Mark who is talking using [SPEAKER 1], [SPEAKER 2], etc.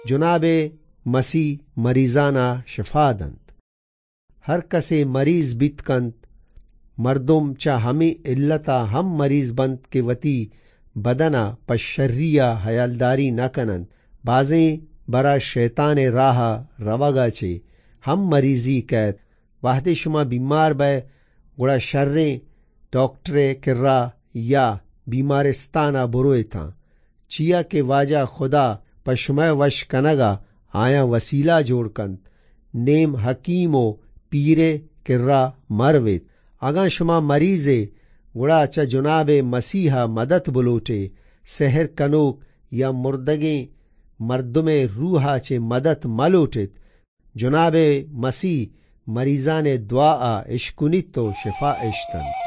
[SPEAKER 1] जनाब मसीह मरीजाना शिफा दंत। हर कसे मरीज बितकंत मर्दुम चा हमें इल्लता हम मरीज बंत के वती बदना पशर्रिया हयालदारी न कनंत। बाजें बरा शैतान राह रवागा चे हम मरीजी कैद वाहदे शुमा बीमार बै गुड़ा शर्रें डॉक्टरे किर्रा या बीमारिस्ताना बुरोए था चिया के वाजा खुदा पशुमय वश कनगा आया वसीला जोड़कंत नेम हकीमो पीरे किर्रा मरवेत। अगा शुमा मरीजे गुड़ा चा जुनाबे मसीहा मदद बुलोटे सहर कनोक या मुर्दगे मर्दुमे रूहा चे मदद मलोटित जुनाबे मसीह मरीजाने दुआ इश्कुनित तो शिफा इश्तन।